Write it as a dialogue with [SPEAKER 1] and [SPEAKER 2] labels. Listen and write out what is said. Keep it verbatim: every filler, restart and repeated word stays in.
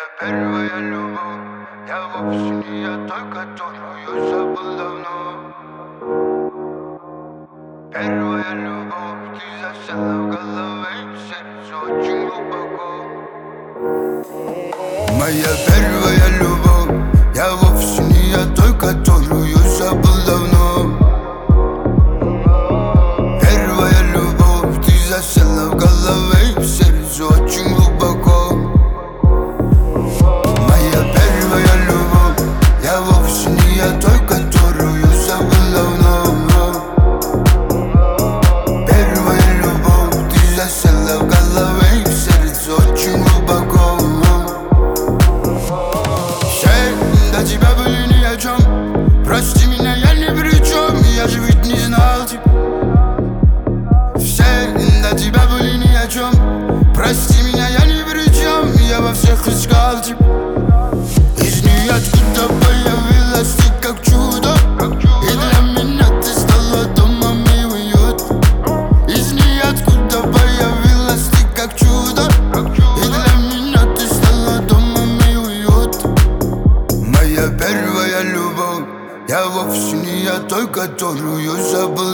[SPEAKER 1] первая любовь. Я вовсе не я той, которую забыл давно. Первая любовь, ты засела в голове, в сердце очень глубоко. Моя первая любовь, я вовсе не я той, которую забыл давно. Первая любовь, ты засела в голове, в сердце очень глубоко. Моя первая любовь, я вовсе не я той, которую забыл давно. Первая любовь, ты засела в голове, в сердце очень глубоко. Все до тебя были ни о чем. Прости меня, я ни при чем, я же ведь не знал тебя. Все до тебя были ни о чем. Прости меня, я ни при чем, я во всех искал тебя. Из ниоткуда появилась ты как чудо, и для меня ты стала домом и уют. Из ниоткуда появилась ты как чудо, и для меня ты стала домом и уют. Моя первая любовь, я вовсе не я той, которую забыл